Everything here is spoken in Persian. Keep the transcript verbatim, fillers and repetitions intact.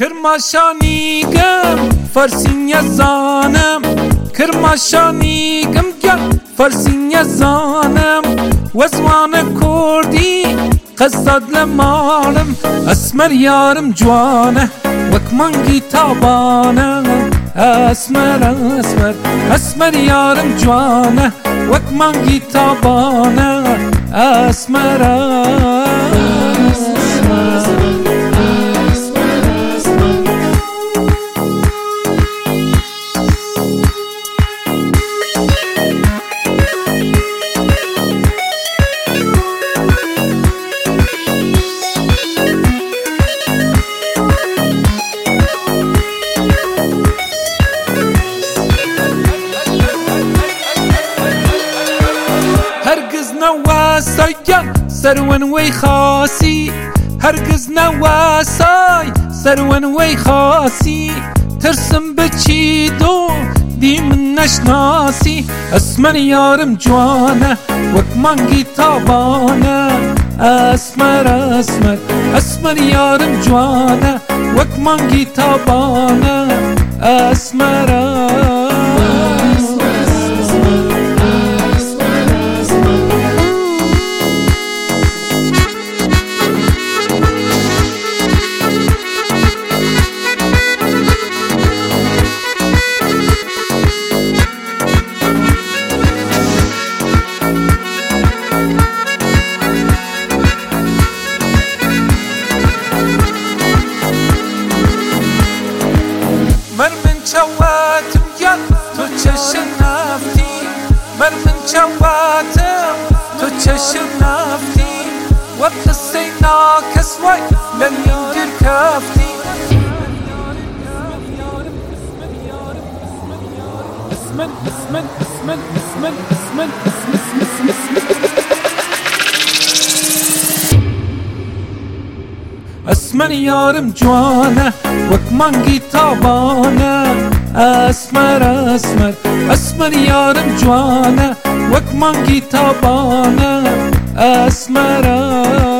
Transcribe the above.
کرماشانیگم فرسینیا زانم کرماشانیگم گل فرسینیا زانم وزوان کردی قصد لمالم اسمر یارم جوانه وکمانگی تابانه اسمر اسمر اسمر یارم جوانه وکمانگی تابانه اسمر هرگز نواسای سرون وی خاصی هرگز نواسای سرون وی خاصی ترسم بچی دو دی من نشناسی اسمر یارم جوانه وکمانگی تابانه اسمر اسمر اسمر یارم جوانه وکمانگی تابانه اسمر من من چواتم یا تو چش نفتی من من چواتم تو چش نفتی و قصه ناکس وای لنیم در کفتی اسمن اسمن اسمن اسمن اسمن اسمر یارم جوانه وکمانگی تابانه اسمر اسمر اسمر یارم جوانه وکمانگی تابانه اسمر